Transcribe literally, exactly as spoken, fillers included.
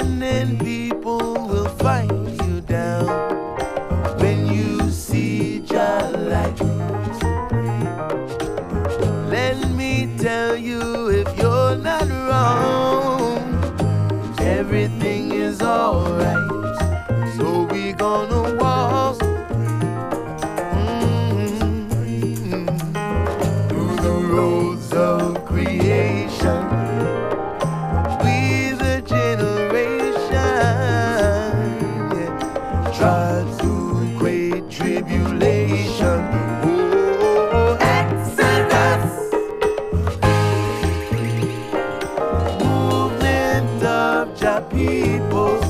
Threatening people will fight you down when you see your light. Let me tell you, if you're not wrong, everything is alright. So we gonna walk mm, through the roads of creation. We the generation, yeah, tried through great tribulation. Oh, Exodus, movement of Jah people.